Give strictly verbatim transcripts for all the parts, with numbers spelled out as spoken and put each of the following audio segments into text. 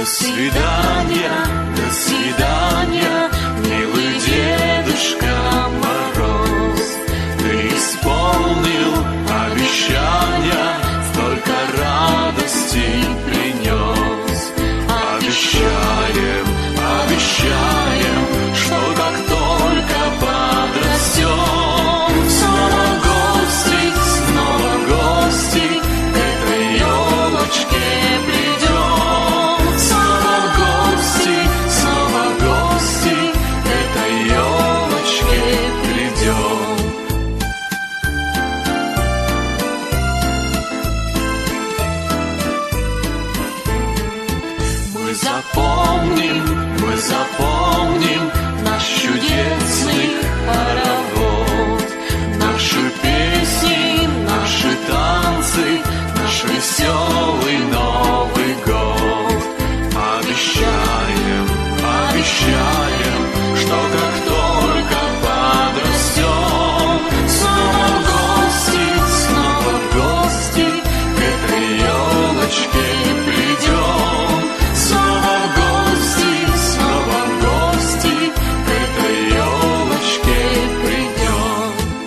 До свидания, до свидания, милый Дедушка Мороз. Ты исполнил обещания, столько радости принес. Обещаем, обещаем, что как только подрастем, снова в гости, снова в гости к этой елочке придем. Снова в гости, снова в гости к этой елочке придем. Мы запомним, мы запомним наш чудесный хоровод, наши песни, наши танцы, наш веселый Новый год. Обещаем, обещаем, что как только подрастем, снова в гости, снова в гости к этой елочке придем. Снова в гости, снова в гости к этой елочке придем.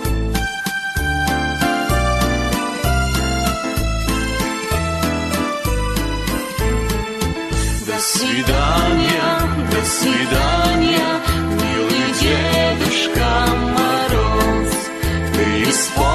До свидания, до свидания, милый Дедушка Мороз. Ты исполнил